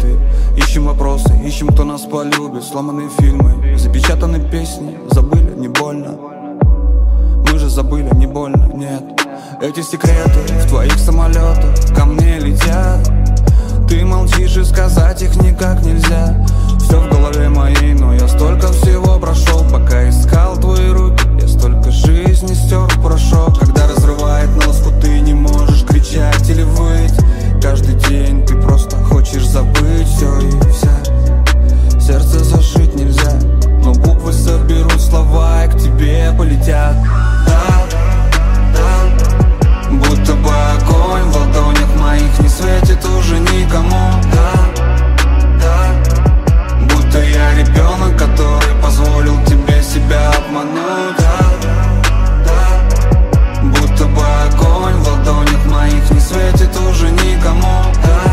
секреты, ищем вопросы, ищем, кто нас полюбит. Сломанные фильмы, запечатанные песни, забыли, не больно. Мы же забыли, не больно, нет. Эти секреты в твоих самолетах ко мне летят. Ты молчишь, и сказать их никак нельзя. Все в голове моей, но я столько всего прошел. Пока искал твои руки, я столько жизни стер в порошок. Когда разрывает на лоскуты, не можешь кричать или выть. Каждый день ты просто хочешь забыть все и вся. Сердце зашить нельзя, но буквы соберут слова и к тебе полетят. Будто бы огонь в ладонях моих не светит уже никому. Будто я ребенок, который позволил тебе себя обмануть. Будто бы огонь в ладонях моих не светит уже никому.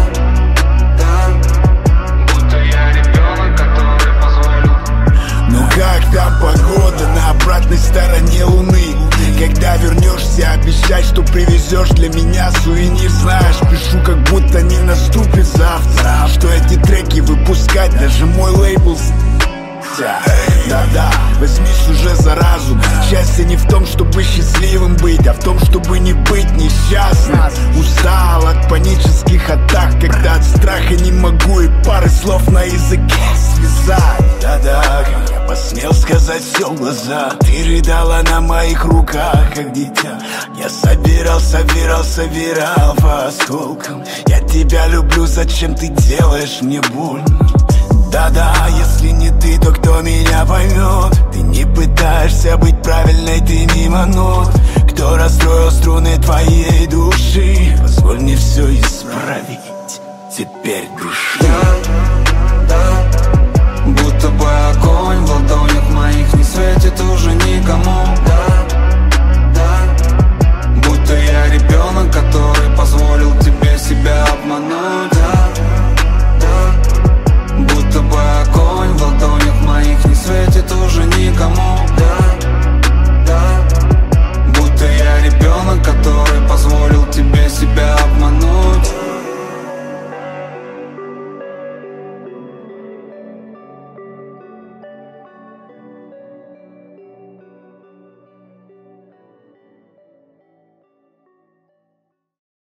Будто я ребенок, который позволил. Ну как там погода на обратной стороне луны? Когда вернешься, обещай, что привезешь для меня сувенир. Знаешь, пишу, как будто не наступит завтра. Что эти треки выпускать, даже мой лейбл. Да-да, возьмись уже за разум. Счастье не в том, чтобы счастливым быть, а в том, чтобы не быть несчастным. Устал от панических атак, когда от страха не могу и пары слов на языке связать. Да-да, я посмел сказать все в глаза. Ты рыдала на моих руках, как дитя. Я собирал по осколкам. Я тебя люблю, зачем ты делаешь мне больно? Да-да, если не ты, то кто меня поймет? Ты не пытаешься быть правильной, ты мимо нот. Кто расстроил струны твоей души? Позволь мне все исправить, теперь дыши.